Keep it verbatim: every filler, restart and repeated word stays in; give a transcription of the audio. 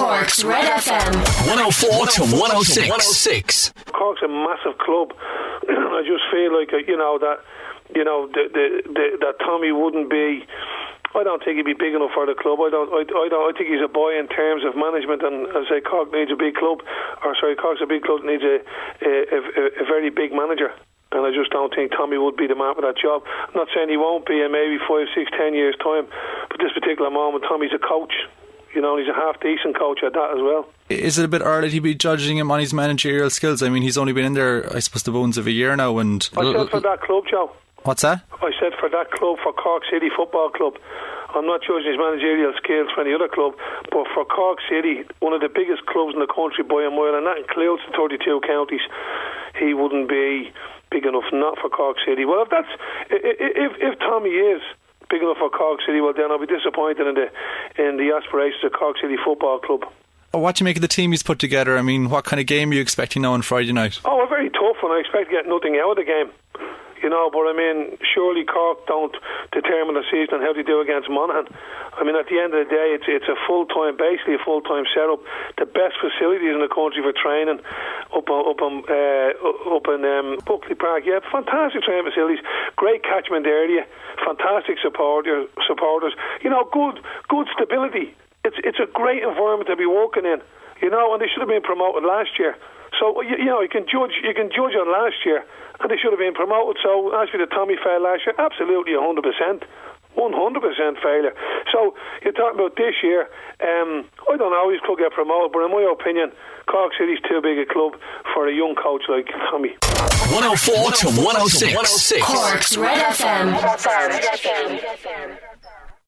Cork's Red F M. one oh four to one oh six. Cork's a massive club. I just feel like, you know, that, you know, the, the, the, that Tommy wouldn't be... I don't think he'd be big enough for the club. I don't. I, I don't. I think he's a boy in terms of management. And I say, Cork needs a big club, or sorry, Cork's a big club needs a a, a, a very big manager. And I just don't think Tommy would be the man for that job. I'm not saying he won't be in maybe five, six, ten years time, but this particular moment, Tommy's a coach. You know, he's a half decent coach at that as well. Is it a bit early to be judging him on his managerial skills? I mean, he's only been in there, I suppose, the bones of a year now. And I said for that club, Joe. What's that? I said for that club, for Cork City Football Club. I'm not judging his managerial skills for any other club, but for Cork City, one of the biggest clubs in the country by a mile, and that includes the thirty-two counties, he wouldn't be big enough, not for Cork City. Well, if that's if if Tommy is big enough for Cork City, well then I'll be disappointed in the in the aspirations of Cork City Football Club. Oh, what do you make of the team he's put together? I mean, what kind of game are you expecting now on Friday night? Oh, a very tough one. I expect to get nothing out of the game. You know, but I mean, surely Cork don't determine the season on how they do against Monaghan. I mean, at the end of the day, it's it's a full-time, basically a full-time setup. The best facilities in the country for training up on, up on, uh, up in um, Buckley Park. Yeah, fantastic training facilities, great catchment area, fantastic supporter, supporters. You know, good good stability. It's it's a great environment to be working in. You know, and they should have been promoted last year. So you, you know, you can judge you can judge on last year. And they should have been promoted. So as for the Tommy fail last year, absolutely one hundred percent. one hundred percent failure. So you're talking about this year. Um, I don't know, he could get promoted, but in my opinion, Cork City's too big a club for a young coach like Tommy. one oh four to one oh six. Cork's Red F M.